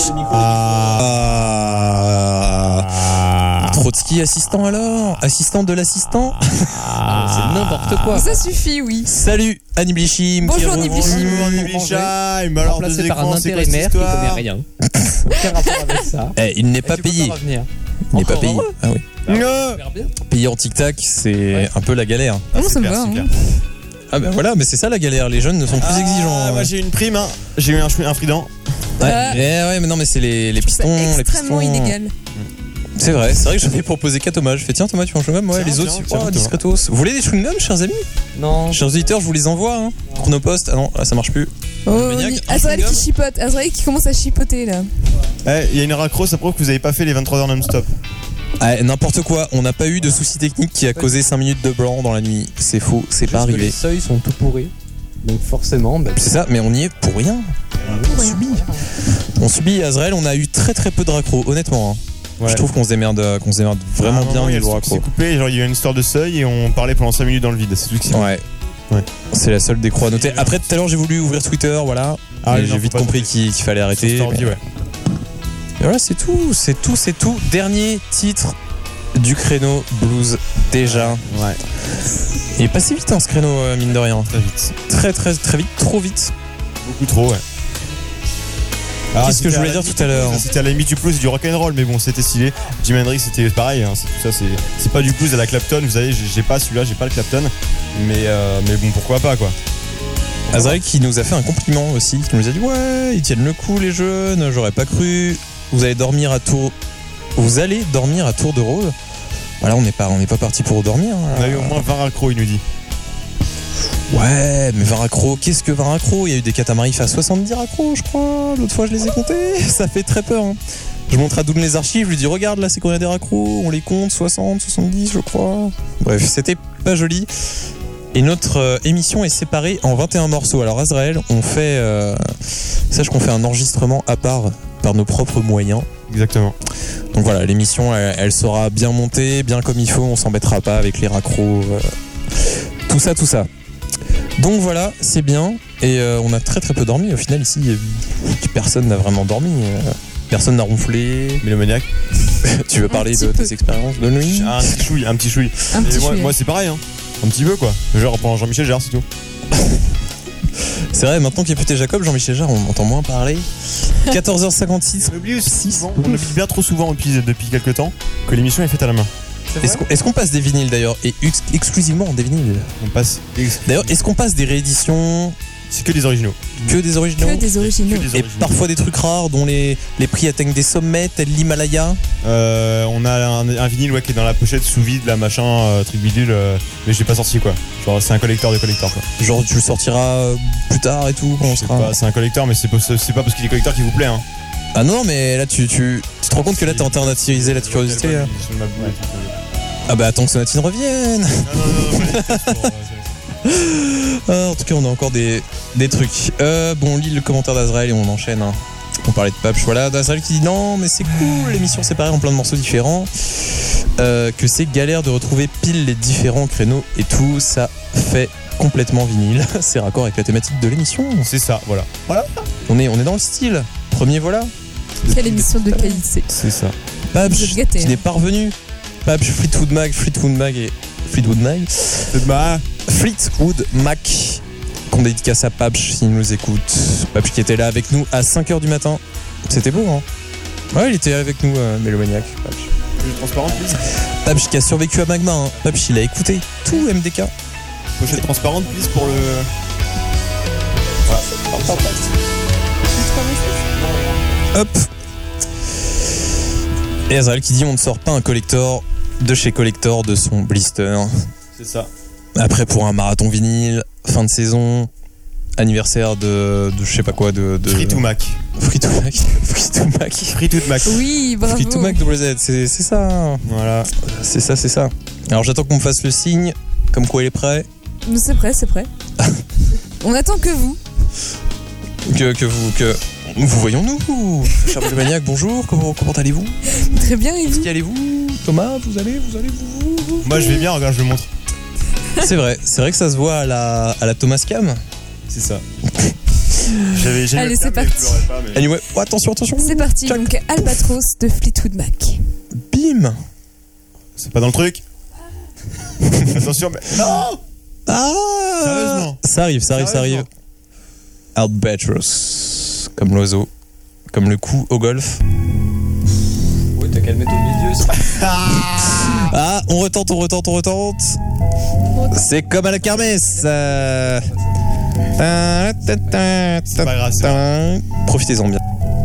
Trotsky, assistant alors? Assistant de l'assistant? C'est n'importe quoi. Ça suffit, oui. Salut Annie Blichim. Bonjour Annie Blichim. Alors remplacé par un intérimaire qui connaît rien. Aucun rapport avec ça. Il n'est pas payé. Il n'est pas payé. Ah oui. Payé en tic-tac, c'est un peu la galère. Non, ça me va. Ah ben voilà, mais c'est ça la galère. Les jeunes ne sont plus exigeants. Moi j'ai eu une prime, hein. J'ai eu un freedom. Ouais, mais non, mais c'est les pistons. Extrêmement illégal. C'est vrai que j'avais proposé qu'à Thomas. Je fais tiens Thomas, tu manges chewing-gum? Ouais, les autres, discretos. Vous voulez des chewing-gums, chers amis? Non. Chers auditeurs, je vous les envoie. Hein. Chronopost. Ah non, là, ça marche plus. Azrael qui chipote. Azrael qui commence à chipoter là. Il y a une racro, ça prouve que vous avez pas fait les 23 heures non-stop. N'importe quoi, on n'a pas eu de souci technique qui a causé 5 minutes de blanc dans la nuit. C'est faux, c'est pas arrivé. Les seuils sont tout pourris. Donc forcément, c'est ça, mais on y est pour rien. On subit Azrael, on a eu très peu de raccro, honnêtement. Hein. Ouais. Je trouve qu'on se démerde vraiment bien au niveau raccro. C'est coupé, genre il y a une histoire de seuil et on parlait pendant 5 minutes dans le vide. C'est tout ce qui ouais. C'est la seule décro à noter. Après tout à l'heure j'ai voulu ouvrir Twitter, voilà. Et j'ai vite compris qu'il fallait arrêter. Et voilà, c'est tout. Dernier titre du créneau blues déjà. Ouais. Il est passé vite ce créneau, mine de rien. Très vite. Très vite, trop vite. Beaucoup trop, ouais. Qu'est-ce que je voulais dire tout à l'heure? C'était à la limite du blues et du rock'n'roll, mais bon, c'était stylé. Jimi Hendrix, c'était pareil. Hein, c'est pas du blues à la Clapton. Vous savez, j'ai pas celui-là, j'ai pas le Clapton. Mais bon, pourquoi pas, quoi. Azrael qui nous a fait un compliment aussi, qui nous a dit ouais, ils tiennent le coup les jeunes, j'aurais pas cru. Vous allez dormir à tour de rôle. Voilà, on n'est pas parti pour dormir. On a eu au moins 20 raccros, il nous dit. Ouais, mais 20 raccros, qu'est-ce que 20 raccros? Il y a eu des catamarifs à 70 raccros, je crois. L'autre fois, je les ai comptés. Ça fait très peur. Hein. Je montre à Doun les archives, je lui dis regarde, là, c'est combien des raccros? On les compte, 60, 70, je crois. Bref, c'était pas joli. Et notre émission est séparée en 21 morceaux. Alors, Azrael, sache qu'on fait un enregistrement à part par nos propres moyens. Exactement. Donc voilà, l'émission, elle sera bien montée, bien comme il faut. On s'embêtera pas avec les raccros. Tout ça. Donc voilà, c'est bien. Et on a très peu dormi. Au final, ici, personne n'a vraiment dormi. Personne n'a ronflé. Mélomaniaque. Tu veux parler de tes expériences de nuit? Un petit chouille. Moi, c'est pareil, hein. Un petit peu, quoi. Genre, pendant Jean-Michel Jarre, c'est tout. C'est vrai, maintenant qu'il y a Puté Jacob, Jean-Michel Jarre, on entend moins parler. 14h56. On oublie bien trop souvent depuis quelques temps que l'émission est faite à la main. Est-ce qu'on passe des vinyles d'ailleurs? Et exclusivement des vinyles? On passe. D'ailleurs, est-ce qu'on passe des rééditions? C'est que des originaux. Que des originaux. Et parfois des trucs rares dont les prix atteignent des sommets, tel l'Himalaya. On a un vinyle qui est dans la pochette sous vide, là, machin, truc bidule, mais j'ai pas sorti, quoi. Genre, c'est un collector de collector, quoi. Genre, tu le sortiras plus tard et tout, quand on sera. C'est un collector, mais c'est pas parce qu'il est collector qu'il vous plaît, hein. Ah non, mais là, tu te rends compte que là, t'es en train d'attiser la curiosité. Ah bah, attends que Sonatine revienne. En tout cas, on a encore des trucs. Bon, on lit le commentaire d'Azrael et on enchaîne. Hein. On parlait de Papch. Voilà, d'Azrael qui dit non, mais c'est cool, l'émission séparée en plein de morceaux différents. Que c'est galère de retrouver pile les différents créneaux et tout. Ça fait complètement vinyle. C'est raccord avec la thématique de l'émission. C'est ça, voilà. On est dans le style. Premier, voilà. Quelle émission de qualité. C'est ça. Papch qui n'est pas revenu. Papch, Fleetwood Mac qu'on dédicace à Papch s'il nous écoute. Papch qui était là avec nous à 5h du matin. C'était beau, hein? Ouais, il était avec nous, Mélomaniaque. Papch. Transparente, please. Papch qui a survécu à Magma, hein. Papch, il a écouté tout MDK. Pochette transparente, please, pour le. Voilà. Hop. Et Azrael qui dit on ne sort pas un collector de chez Collector de son blister. C'est ça. Après pour un marathon vinyle, fin de saison, anniversaire de je sais pas quoi de Free to Mac. Oui, bravo. Free to Mac WZ, c'est ça. Voilà. C'est ça. Alors j'attends qu'on me fasse le signe comme quoi il est prêt. C'est prêt. On attend que vous. Que vous voyons-nous. Cher Mélomaniaque, bonjour, comment allez-vous? Très bien, et vous? Qui allez-vous? Thomas, vous allez vous? Moi je vais bien, regarde, je le montre. C'est vrai que ça se voit à la Thomas Cam. C'est ça. J'ai Allez, le c'est câble, mais parti. je pleurais pas, mais- Anyway, oh, attention. C'est parti, Tchac. donc Albatros de Fleetwood Mac. Bim. C'est pas dans le truc. Attention, mais. Non. Ah. Sérieusement. Ça arrive. Sérieusement. Albatros. Comme l'oiseau. Comme le coup au golf. Ouais, t'as qu'à le mettre au milieu, ça. Ah, on retente. C'est comme à la kermesse. C'est pas grave, c'est Profitez-en bien.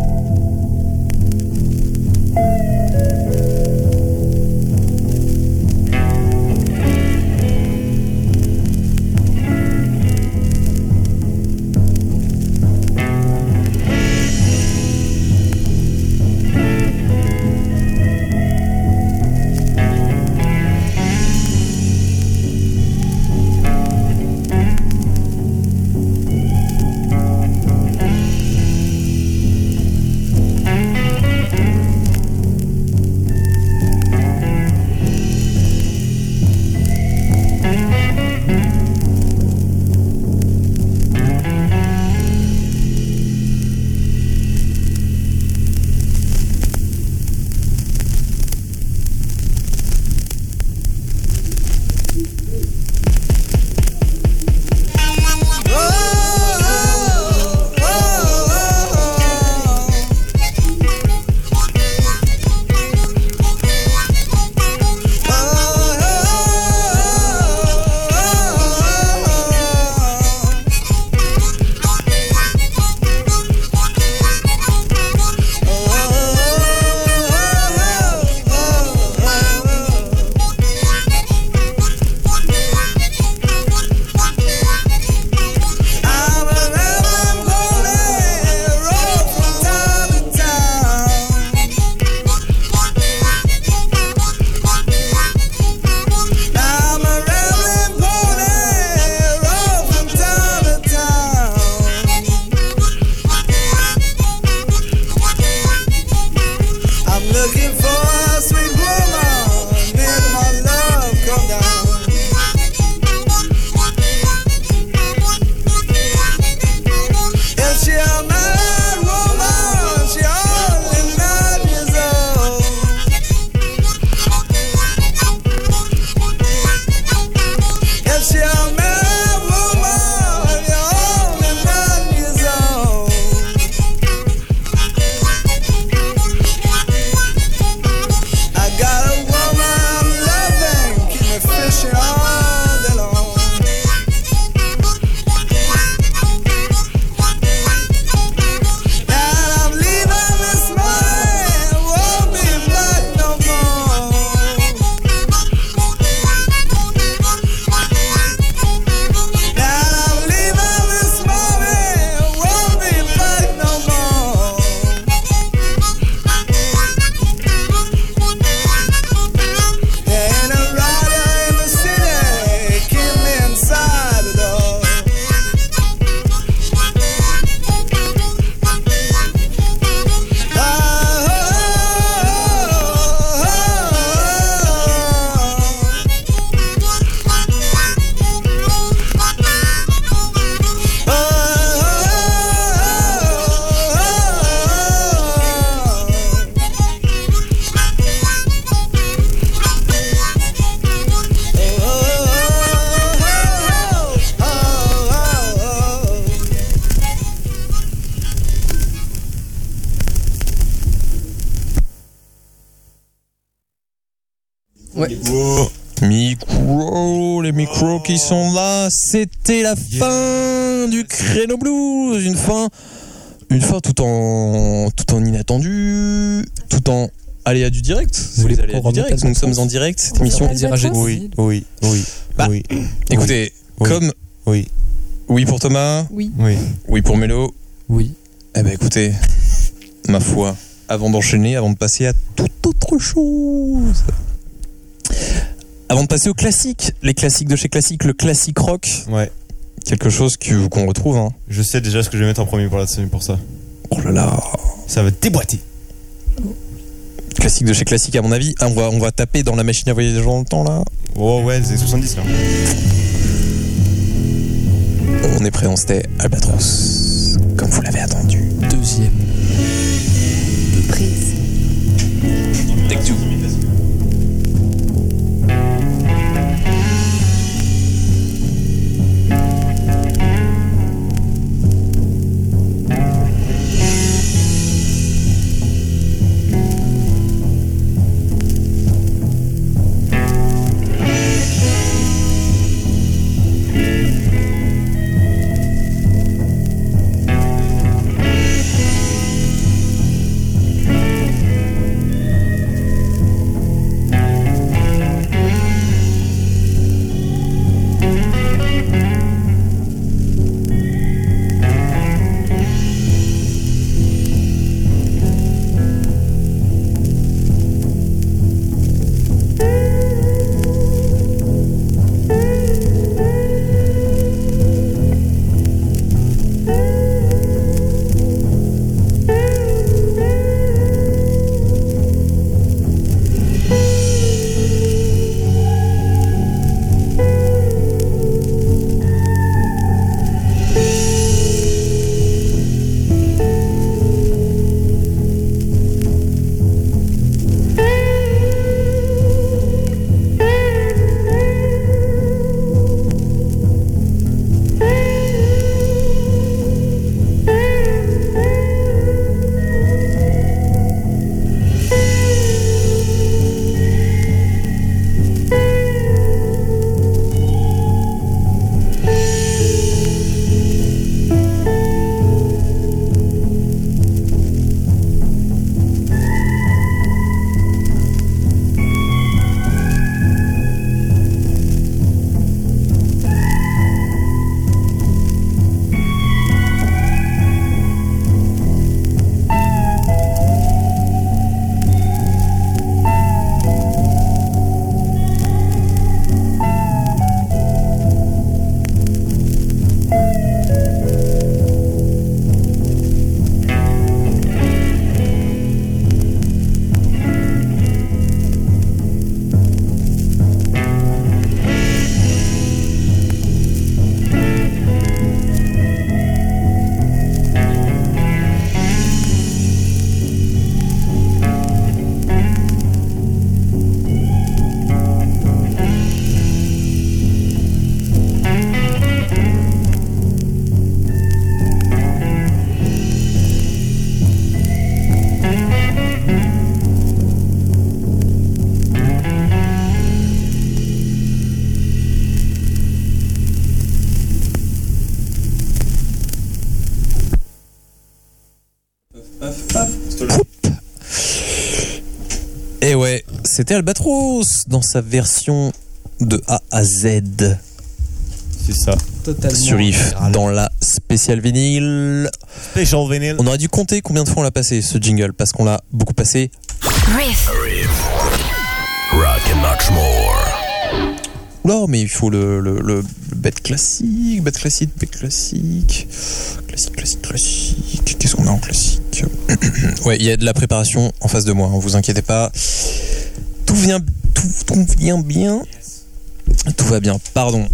Ouais. Les micros qui sont là, c'était la fin du créneau blues, une fin tout en inattendu, tout en aléa du direct. Vous voulez aléas qu'on du direct, remette nous sommes en direct, cette émission. Oui. Bah, Oui. Écoutez, Oui. comme Oui. oui pour Thomas, Oui. Oui. oui pour Mélo, Oui. eh ben écoutez, ma foi, avant d'enchaîner, avant de passer à toute autre chose, avant de passer aux classiques, les classiques de chez Classique, le classique rock, Ouais. quelque chose qu'on retrouve, hein. Je sais déjà ce que je vais mettre en premier pour ça. Oh là là. Ça va déboîter. Classique de chez Classique à mon avis. Ah, on va taper dans la machine à voyager dans le temps là. Oh ouais, c'est 70 là. On est prêt, on c'était Albatros. c'était Albatros dans sa version de A à Z C'est ça. Totalement. sur IF dans la spéciale vinyle. Special vinyl. On aurait dû compter combien de fois on l'a passé ce jingle parce qu'on l'a beaucoup passé. Riff. Rock and much more. Non, mais il faut le bête classique. Qu'est-ce qu'on a en classique? Ouais, il y a de la préparation en face de moi, hein, vous inquiétez pas. Tout vient bien. Tout va bien, pardon.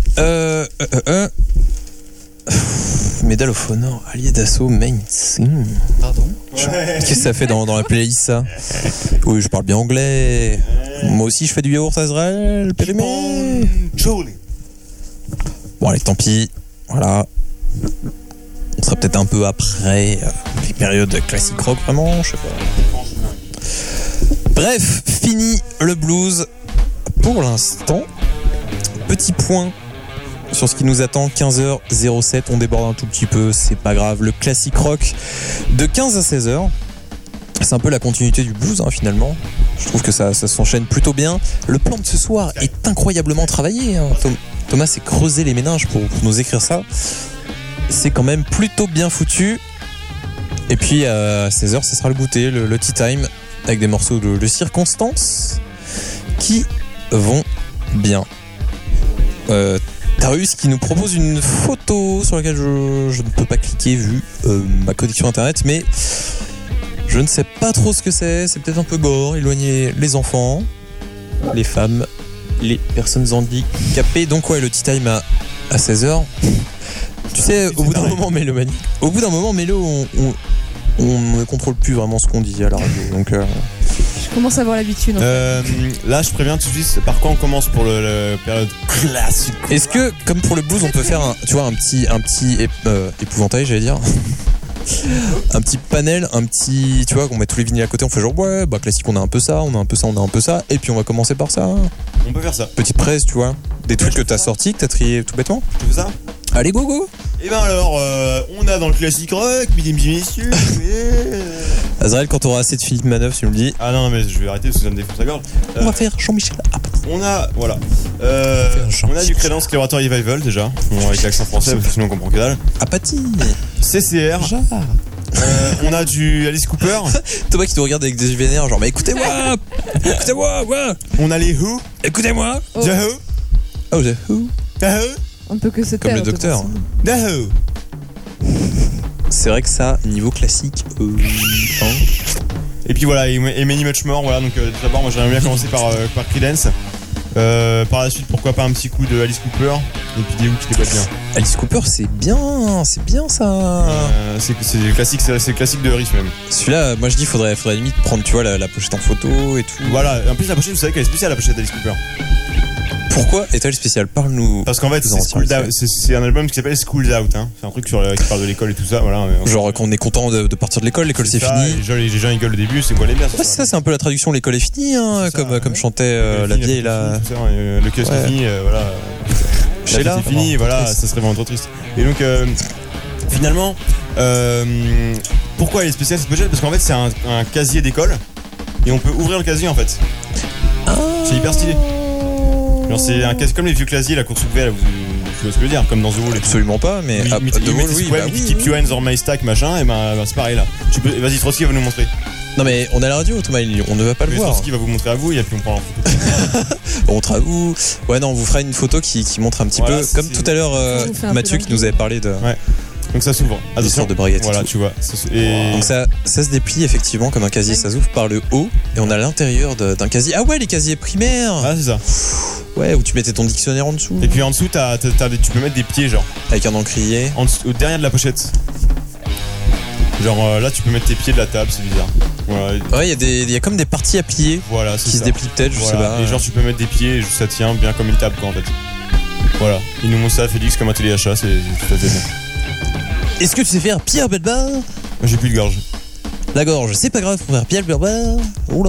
Medal of Honor, allié d'assaut, main theme. Pardon. Qu'est-ce que ça fait dans la playlist, ça? Oui, je parle bien anglais. Moi aussi, je fais du yaourt Azrael, périmé. Bon, allez, tant pis. Voilà. On sera peut-être un peu après les périodes classiques rock, vraiment, je sais pas. Bref, fini le blues pour l'instant. Petit point sur ce qui nous attend, 15h07, on déborde un tout petit peu, c'est pas grave. Le classique rock de 15 à 16h, c'est un peu la continuité du blues, hein, finalement. Je trouve que ça s'enchaîne plutôt bien. Le plan de ce soir est incroyablement travaillé, hein. Thomas s'est creusé les méninges pour nous écrire ça. C'est quand même plutôt bien foutu. Et puis à 16h, ça sera le goûter, le tea time, avec des morceaux de circonstances qui vont bien. Tarus qui nous propose une photo sur laquelle je ne peux pas cliquer vu ma connexion internet, mais je ne sais pas trop ce que c'est peut-être un peu gore, éloigner les enfants, les femmes, les personnes handicapées. Donc ouais, le tea time à 16h. Tu sais, au bout d'un moment, mélomanique. Au bout d'un moment, Mélo, on ne contrôle plus vraiment ce qu'on dit à la radio. Donc Je commence à avoir l'habitude. Là, je préviens tout de suite par quoi on commence pour le période classique. est-ce que, comme pour le blues, on peut faire un petit épouvantail, j'allais dire. Un petit panel, tu vois, qu'on met tous les vinyles à côté, on fait genre ouais, bah classique, on a un peu ça, et puis on va commencer par ça. On peut faire ça. Petite presse, tu vois, des trucs que t'as sortis, que t'as trié tout bêtement. Tu fais ça? Allez, go. Et ben alors, on a dans le classique rock, mesdames et messieurs. Azrael, quand t'auras assez de Philippe Manœuvre, tu me le dis. Ah non, mais je vais arrêter parce que ça me défonce la gorge. On va faire Jean-Michel. On a, voilà. On a du Creedence Clearwater Revival déjà, bon, avec l'accent français parce que sinon on comprend que dalle. Apathie. CCR. On a du Alice Cooper. Thomas qui te regarde avec des yeux vénères, genre, mais écoutez-moi, ouais. On a les Who. Écoutez-moi. The Who. Oh, The Who. The Who. On ne peut que se taire. Comme le docteur. The Who. C'est vrai que ça, niveau classique, hein. Et puis voilà, et Many Much More, voilà, donc d'abord moi j'aimerais bien commencer par Creedence. Par la suite, pourquoi pas un petit coup de Alice Cooper, et puis des Who qui débattent bien. Alice Cooper, c'est bien ça. C'est classique, c'est le classique de riff même. Celui-là, moi je dis, faudrait limite prendre, tu vois, la pochette en photo et tout. Voilà, en plus la pochette, vous savez qu'elle est spéciale, la pochette d'Alice Cooper. Pourquoi est-elle spéciale? Parle-nous. Parce qu'en fait, c'est un album qui s'appelle School's Out, hein. C'est un truc qui parle de l'école et tout ça, voilà. Genre qu'on est content de partir de l'école c'est fini. Les gens ils gueulent au début, c'est quoi les bien. Ouais, ça c'est un peu la traduction, l'école est finie, hein, comme chantait la vieille là. Le kiosque est fini, voilà. Chez là, c'est fini, voilà, ça serait vraiment trop triste. Et donc, finalement, pourquoi elle est spéciale cette pochette? Parce qu'en fait, c'est un casier d'école et on peut ouvrir le casier en fait. C'est hyper stylé. Genre, c'est un casier comme les vieux casiers, la course ouverte, vous vois ce que je veux dire, comme dans The Wall. Absolument pas, mais Keep Your Hands on My Stack, machin, et ben c'est pareil là. Vas-y, Trotsky va nous montrer. Non mais on est à la radio, Thomas, on ne va pas le voir. Trotsky va vous montrer à vous et puis on prend en photo. On montre à vous. Ouais, non, on vous fera une photo qui montre un petit peu, comme tout à l'heure Mathieu qui nous avait parlé de. Ouais. Donc ça s'ouvre. Des sortes de braguettes. Voilà, tu vois. Donc ça se déplie effectivement comme un casier, ça s'ouvre par le haut et on a l'intérieur d'un casier. Ah ouais, les casiers primaires. Ah c'est ça. Ouais, où tu mettais ton dictionnaire en dessous. Et puis en dessous, tu peux mettre des pieds genre. Avec un encrier. Derrière de la pochette. Genre là, tu peux mettre tes pieds de la table, c'est bizarre. Voilà. Ouais, il y a comme des parties à plier. Voilà, qui se déplient peut-être, je sais pas. Et genre tu peux mettre des pieds et ça tient bien comme une table quoi en fait. Voilà. Il nous montre ça, Félix, comme un téléachat, c'est tout à fait bon. Est-ce que tu sais faire Pierre Bellemare? J'ai plus de gorge. La gorge, c'est pas grave pour faire Pierre Bellemare. Oula.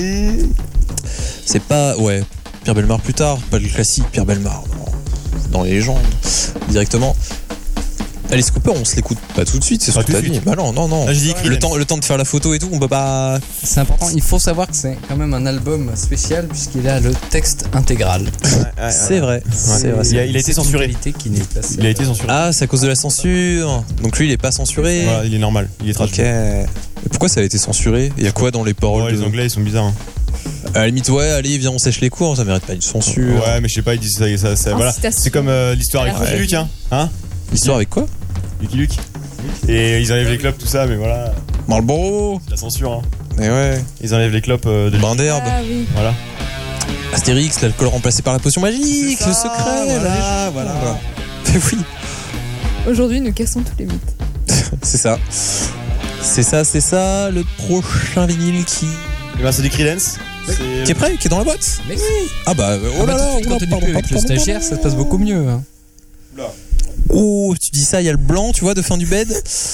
C'est pas. Ouais. Pierre Bellemare plus tard, pas le classique Pierre Bellemare, non. Dans les légendes, directement. Alice Cooper, on se l'écoute pas tout de suite, c'est ce Pas que t'as tout de dit. suite. Bah non. Là, je dis le temps de faire la photo et tout, on peut pas. C'est important, il faut savoir que c'est quand même un album spécial puisqu'il a le texte intégral. C'est vrai. C'est vrai. Il a été C'est une censuré. qualité qui n'est pas Il a été censuré. Ah, c'est à cause de la censure. Donc lui, il est pas censuré. Voilà, il est normal, il est traduit. Ok. Et pourquoi ça a été censuré? Il y a quoi dans les paroles Ouais, les de... Anglais ils sont bizarres. Hein. À la limite, ouais, allez, viens, on sèche les cours, ça mérite pas une censure. Ouais, mais je sais pas, ils disent ça voilà. Incitation. C'est comme l'histoire avec Ouais. Lucky Luke, hein. L'histoire avec quoi? Lucky Luke. Et ils enlèvent les clopes, tout ça, mais voilà, Marlboro. c'est la censure. Hein. Et ouais. Ils enlèvent les clopes de Bain d'herbe. Ah oui. Voilà. Astérix, l'alcool remplacé par la potion magique, le secret. voilà. Oui, Aujourd'hui, nous cassons tous les mythes. c'est ça. C'est ça, le prochain vinyle Et ben c'est du Creedence. qui est prêt, qui est dans la boîte. Mais oui. Ah bah, oh là là, Quand on est plus avec le stagiaire, ça se passe beaucoup mieux. Hein. Oh, tu dis ça, il y a le blanc, tu vois, de fin du bed.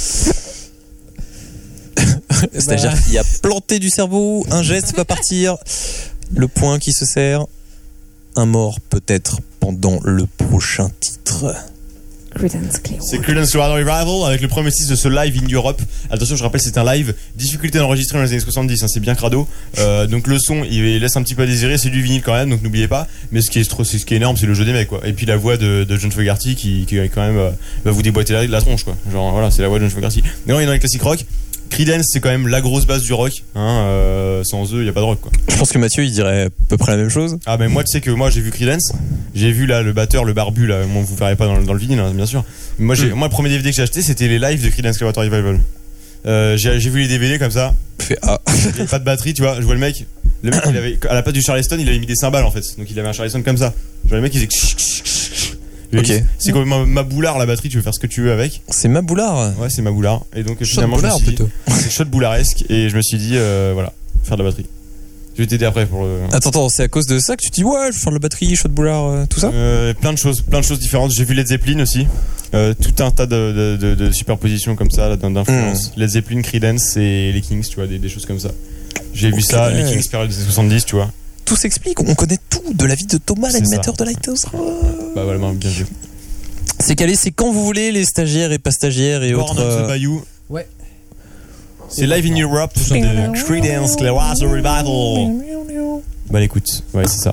C'est-à-dire qu'il a planté du cerveau, un geste va partir, le point qui se serre, un mort peut-être pendant le prochain titre. Creedence Clearwater. C'est Creedence Clearwater Revival avec le premier titre de ce live in Europe. Attention, je rappelle, c'est un live. Difficulté d'enregistrer dans les années 70, hein, c'est bien crado. Donc le son, il laisse un petit peu à désirer. C'est du vinyle quand même, donc n'oubliez pas. Mais ce qui est énorme, c'est le jeu des mecs, quoi. Et puis la voix de John Fogerty qui quand même va vous déboîter la tronche, quoi. Genre voilà, c'est la voix de John Fogerty. Mais non, il est dans les classiques rock. Creedence, c'est quand même la grosse base du rock. Hein, sans eux, il y a pas de rock, quoi. Je pense que Mathieu, il dirait à peu près la même chose. Ah ben moi tu sais que moi j'ai vu Creedence, j'ai vu là le batteur, le barbu là, moi vous verrez pas dans le vinyle hein, bien sûr. Moi le premier DVD que j'ai acheté c'était les lives de Creedence Clearwater Revival. J'ai vu les DVD comme ça, Fait ah. il y avait pas de batterie tu vois, je vois le mec il avait à la place du Charleston il avait mis des cymbales en fait, donc il avait un Charleston comme ça. Je vois le mec il faisait Ok. C'est comme ma boulard la batterie, tu veux faire ce que tu veux avec. C'est ma boulard. Ouais c'est ma boulard et donc Shot finalement boulard, je me suis dit, plutôt. c'est shot boularesque et je me suis dit voilà, faire de la batterie. Je vais t'aider après pour le... Attends, c'est à cause de ça que tu te dis ouais, je vais faire de la batterie, shot boulard, tout ça. Plein de choses différentes. J'ai vu Led Zeppelin aussi. Tout un tas de superpositions comme ça, d'influences. Led Zeppelin, Creedence et les Kings, tu vois, des choses comme ça. J'ai vu ça, les Kings période des 70, tu vois. Tout s'explique, on connaît tout de la vie de Thomas, C'est l'animateur de Lighthouse Rock. Bah voilà, bien vu. C'est calé, c'est quand vous voulez, les stagiaires et pas stagiaires et Born autres. on the Bayou. Ouais. C'est Live in Europe de Creedence Clearwater Revival. Bah écoute, ouais c'est ça.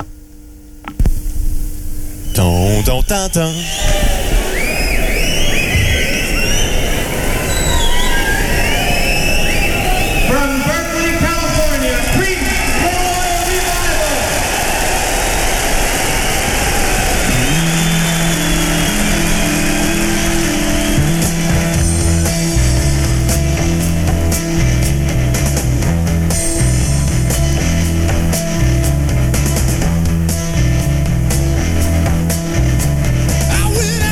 Tan, tan, tan, tan. From Berkeley, California, Creedence Clearwater Revival. I went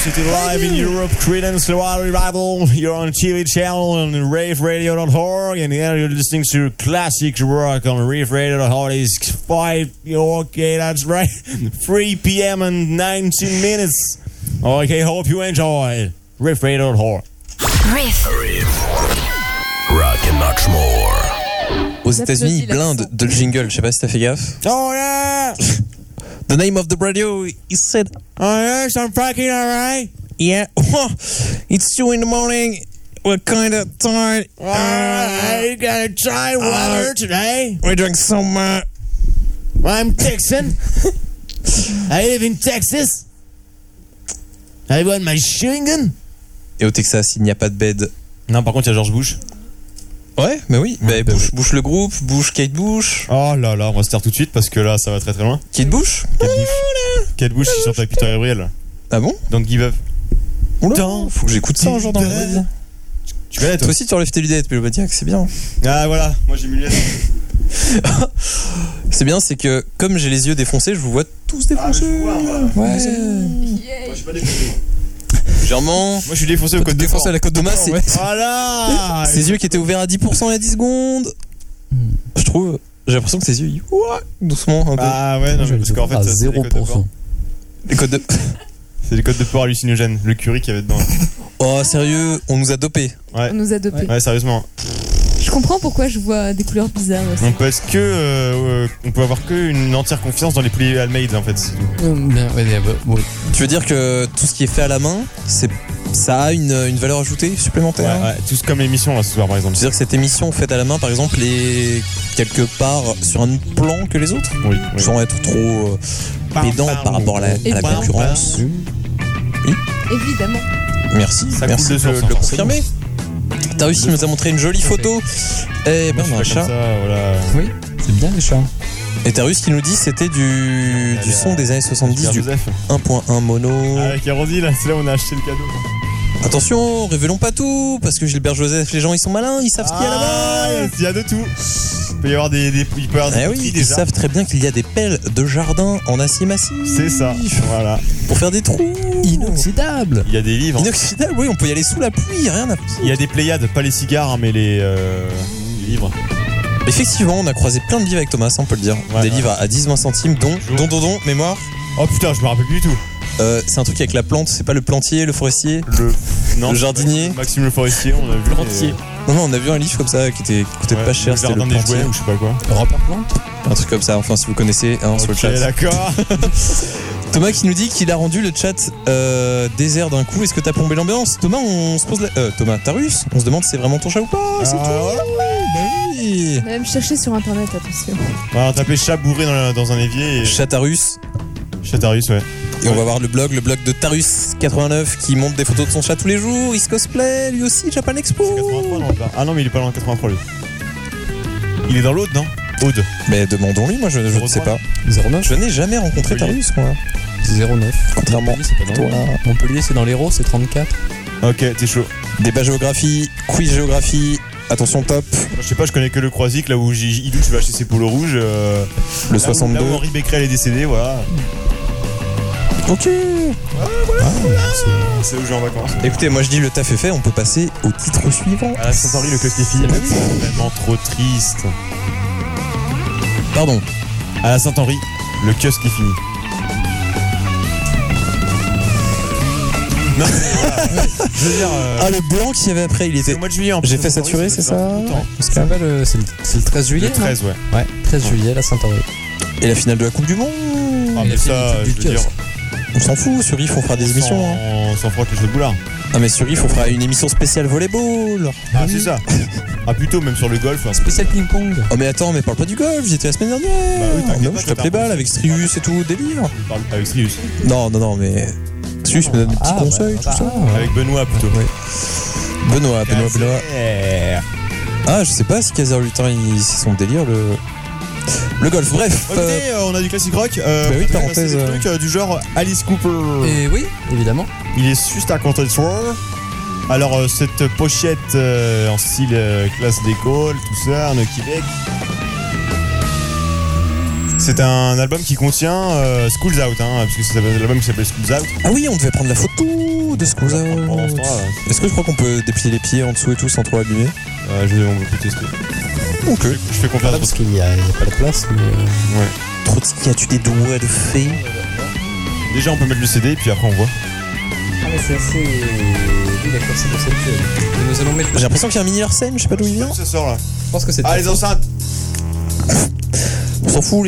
c'était live in Europe, Creedence Revival. You're on TV channel on raveradio.org, and here you're listening to classic rock on raveradio.org. It's 5, okay, that's right, 3 p.m. and 19 minutes. Okay, hope you enjoy. Raveradio.org. Riff. Rock and much more. Aux États-Unis, ils blindent de jingle. Je sais pas si t'as fait gaffe. Oh yeah! The name of the radio is said. Oh yes, I'm fucking alright. Yeah. It's 2 in the morning. We're kind of tired. You gotta try water today. We drank some. I'm Texan. I live in Texas. I want my chewing gum. Et au Texas, il n'y a pas de bed. Non, par contre, il y a George Bush. Ouais, mais oui. Bah, Bush le groupe, Bush, Kate Bush. Oh là là, on va se taire tout de suite parce que là, ça va très très loin. Kate Bush. Kate Bush qui chante avec Peter Gabriel. Ah bon? Don't give up. Oula, faut que j'écoute ça un jour dans la vie. Tu connais, toi? Toi aussi, tu enlèves tes lunettes, mais Mélomaniac, c'est bien. Ah voilà, moi j'ai mis les lunettes. C'est bien, c'est que comme j'ai les yeux défoncés, je vous vois tous défoncés. Ouais. Ouais. Moi, je suis pas défoncé. Légèrement. Moi, je suis défoncé au code de Défoncé Fort. à la côte de masse, c'est. Voilà. Ses yeux qui étaient ouverts à 10% il y a 10 secondes. Je trouve. J'ai l'impression que ses yeux, ils. Ouah, doucement un peu. Ah ouais, non, mais parce qu'en fait, à ça, c'est les codes de 0%. port. Les codes de. C'est les codes de port hallucinogènes. Le curry qu'il y avait dedans. Oh, sérieux, on nous a dopés. Ouais. On nous a dopés. Ouais, sérieusement. Je comprends pourquoi je vois des couleurs bizarres aussi. On peut avoir que une entière confiance dans les poulies Almeida en fait. C'est tout. Bien, ouais. Tu veux dire que tout ce qui est fait à la main, ça a une valeur ajoutée supplémentaire? Ouais, tout comme l'émission là ce soir par exemple. Tu veux dire que cette émission faite à la main, par exemple, est quelque part sur un autre plan que les autres? Oui. Sans être trop pédant par rapport à la Évidemment. concurrence. Évidemment. Merci, Ça merci coule de de le source, confirmer. T'as réussi, il nous a montré une jolie photo. Eh ben, Moi, un je fais comme chat. ça, voilà. Oui, c'est bien les chats. Et Tarus qui nous dit c'était du son des années 70, Pierre du Joseph. 1.1 mono. Ah, avec Arrondi là, c'est là où on a acheté le cadeau. Attention, révélons pas tout, parce que Gilbert Joseph, les gens ils sont malins, ils savent ce qu'il y a là-bas. Il y a de tout. Il peut y avoir des Eh oui, poteries ils déjà. savent très bien qu'il y a des pelles de jardin en acier massif. C'est ça, voilà. Pour faire des trous. Inoxydable. Il y a des livres. Inoxydable, oui, on peut y aller sous la pluie, rien à foutre. Il y a des Pléiades, pas les cigares, hein, mais les livres. Effectivement, on a croisé plein de livres avec Thomas, on peut le dire. Ouais, des ouais. livres à 10-20 centimes, dont, mémoire. Oh putain, je me rappelle plus du tout. C'est un truc avec la plante, c'est pas le plantier, le forestier. Non, Le jardinier. Maxime le forestier, on a vu. Plantier. Non, on a vu un livre comme ça qui coûtait pas cher, Le c'était le jardin des plantier. jouets ou je sais pas quoi. Robert Plant. Un truc comme ça, enfin si vous connaissez, sur le Ok, chat. d'accord. Thomas qui nous dit qu'il a rendu le chat désert d'un coup. Est-ce que t'as plombé l'ambiance? Thomas, on se pose la... Thomas, Tarus, on se demande si c'est vraiment ton chat ou pas, c'est tout. ouais. Bah oui. On va même chercher sur internet, attention. On va taper chat bourré dans un évier et. Chatarus. Chatarus, ouais. Et on va voir le blog de Tarus89 qui monte des photos de son chat tous les jours. Il se cosplay, lui aussi, Japan Expo. C'est 83 non, là. Ah non, mais il est pas dans le 83 lui. Il est dans l'Aude, non Aude. Mais demandons-lui, moi je ne sais pas. 09. Je n'ai jamais rencontré Montpellier. Tarus, moi. 09. Contrairement Montpellier, c'est pas toi. dans Montpellier, c'est dans l'Hérault, c'est 34. Ok, t'es chaud. Débat géographie, quiz géographie. Attention top. Moi, je sais pas, je connais que le Croisic, là où Idou, tu vas acheter ses polos rouges. Le 62. Là où Henri Becquerel est décédé, voilà. Ok. C'est où je vais en vacances. Écoutez, moi je dis le taf est fait, on peut passer au titre suivant. À la Saint-Henri, le kiosque est fini. C'est vraiment trop triste. Pardon. À la Saint-Henri, le kiosque est fini. Non, mais voilà. Je veux dire. Ah, le blanc qu'il y avait après, il C'est était. au mois de juillet en plus. J'ai fait saturer, c'est ça? C'est le 13 juillet. Le 13, ouais. Ouais, 13 juillet, la Saint-Henri. Et la finale de la Coupe du Monde. Ah, Il mais a fait ça, une je équipe veux du dire. kiosque. On s'en fout, sur Riff on fera des émissions. Hein. On s'en frotte les cheveux de boulard. Ah, mais sur Riff on fera une émission spéciale volleyball. Ah, c'est ça. Ah, plutôt, même sur le golf. Hein. Spécial ping-pong. Oh, mais attends, mais parle pas du golf, j'y étais la semaine dernière. Bah oui, t'inquiète non, pas, je tape t'as les un balles peu- avec Strius et tout, délire. On parle avec Sirius. Non, mais. Strius me donne des petits conseils, tout ça. Avec Benoît plutôt. Benoît. Caser. Ah, je sais pas si Kaiser Lutin, c'est son délire, le golf. Bref. Écoutez, on a du classique rock. oui, on a parenthèse, des trucs du genre Alice Cooper. Et oui, évidemment. Il est juste à côté de soi. Alors, cette pochette en style classe d'école, tout ça, en Québec. C'est un album qui contient School's Out, hein, parce que c'est l'album qui s'appelle School's Out. Ah oui, on devait prendre la photo de School's Pendant ce Out. temps-là, Est-ce que je crois qu'on peut déplier les pieds en dessous et tout sans trop abîmer? on peut tester. Ok. Je fais confiance. Parce qu'il y a pas de place, mais. Ouais. Trotsky, as-tu des doigts de fée? Déjà, on peut mettre le CD, puis après, on voit. Ah, mais c'est assez. Oui, d'accord, c'est pour cette. Nous allons mettre. J'ai l'impression qu'il y a un mini Arsène, je sais pas d'où il vient. Ça sort là. Je pense que c'est. Ah, les enceintes! On s'en fout,